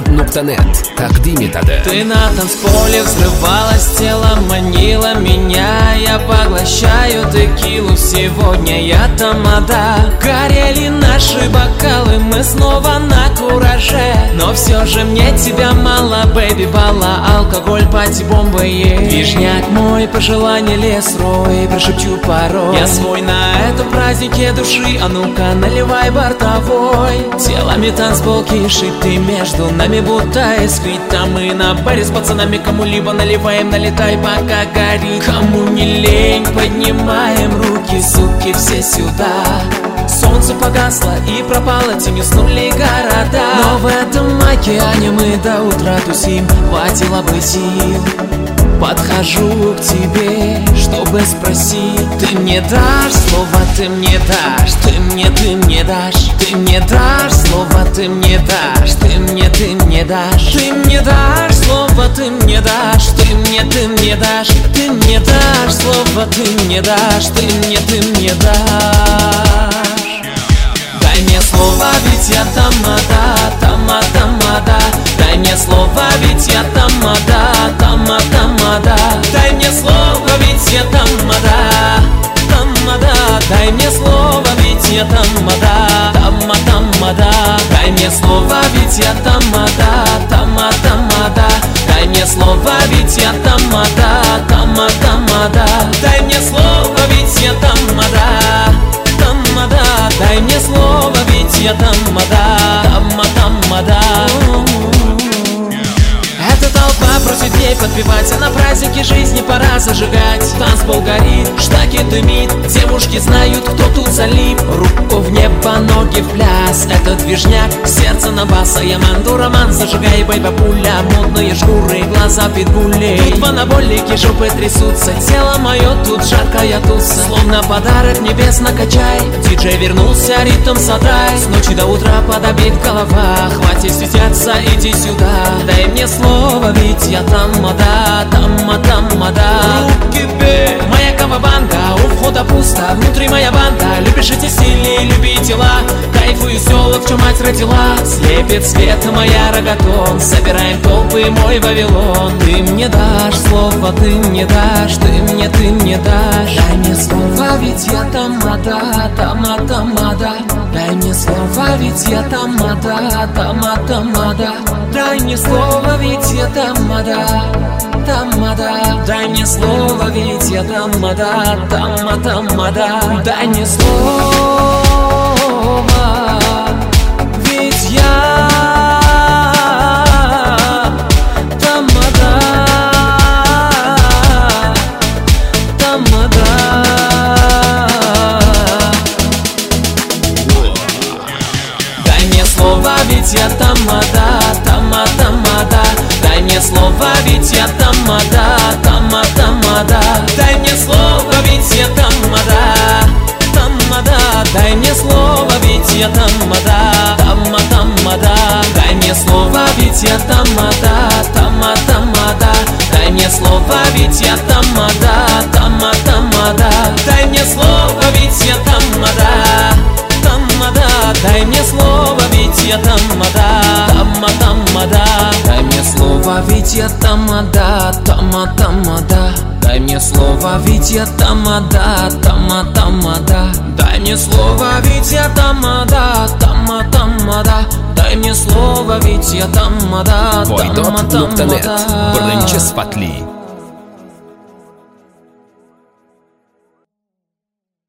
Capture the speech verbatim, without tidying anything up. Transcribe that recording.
нукта нет тaqdim etadi. Ты на танцполе взрывалась, тело манило меня. Я поглощаю текилу, сегодня я тамада. Горели наши бокалы, мы снова на кураже. Но все же мне тебя мало, бэйби, бала. Алкоголь, пати, бомбы, ей. Вишняк мой, пожелание лес рой, прошепчу порой. Я свой на этом празднике души, а ну-ка наливай бортовой. Телами танцпол кишит, ты между нами будто эсквит. А мы на баре с пацанами кому-либо наливаем, налетай пока горит. Кому не лень, поднимаем руки, суки, все сюда. Солнце погасло и пропало, тенью снули города. Но в этом океане мы до утра тусим, хватило бы сил. Подхожу к тебе, чтобы спросить. Ты мне дашь слово, ты мне дашь. Ты мне, ты мне дашь. Ты мне дашь слово, ты мне дашь. Ты мне, ты мне дашь. Ты мне дашь слово, ты мне дашь. Ты мне, ты мне дашь. Ты мне дашь слово, ты мне дашь. Ты мне, ты мне дашь. Дай мне слово, ведь я тамада, тама, тамада. Дай мне слово, ведь я тамада, тама, тамада. Дай мне слово, ведь я тамада, тамада. Дай мне слово, ведь я тамада, тама, тамада. Дай мне слово, ведь я тамада, тама, тамада. Дай мне слово, ведь я тамада, тама, тамада. Дай мне слово, ведь я тамада, тамада. Дай мне слово, ведь я тамада, тама, тамада. Эта толпа просит ей подпевать, а на празднике жизни пора зажигать. Танцпол горит, штаки дымит, девушки знают, кто тут залип. Руку в небо, ноги в пляс, это движняк, сердце на бас. А я манду роман, зажигай, бэйба, пуля. Модные шкуры, глаза питбулей. Тут в анаболике жопы трясутся, тело мое тут жаркая туса. Словно подарок небес накачай, диджей вернулся, ритм задай. С ночи до утра подобит голова, хватит светятся, иди сюда. Дай мне слово, ведь я тамада, тама, тамада. Руки вверх, моя кавабанга, у входа пусто, внутри моя банда. Любишь эти стили, люби тела, кайфую села, в чем мать родила. Слепит свет моя рогатон, собираем толпы, мой Вавилон. Ты мне дашь слово, ты мне дашь, ты мне, ты мне дашь. Дай мне слово, ведь я тамада, тама, тамада. Дай мне слово, ведь я тамада, тама, тамада. Дай мне слово, ведь я тамада, тамада. Дай мне слово, ведь я тамада, тама, тамада. Дай мне слово, ведь я тамада, тамада. Дай мне слово, ведь я тамада, тама, тамада. Дай мне слово, ведь я тамада, тама, тамада. Дай мне слово, ведь я тамада, тамада. Дай мне слово, ведь я тамада, тама, тамада. Дай мне слово, ведь я тамада, тама, тамада. Дай мне слово, ведь я тамада, тама, тамада. Дай мне слово, ведь я тамада, тамада. Дай мне слово, ведь я тамада, тама, тамада. Дай мне слово, ведь я тамада, тама, тамада. Дай мне слово, ведь я тамада, тама, тамада. Дай мне слово, ведь я тамада, тама, тамада. Дай мне слово, ведь я тамада, тама, voydod nokta net тамада. birinchi sifatli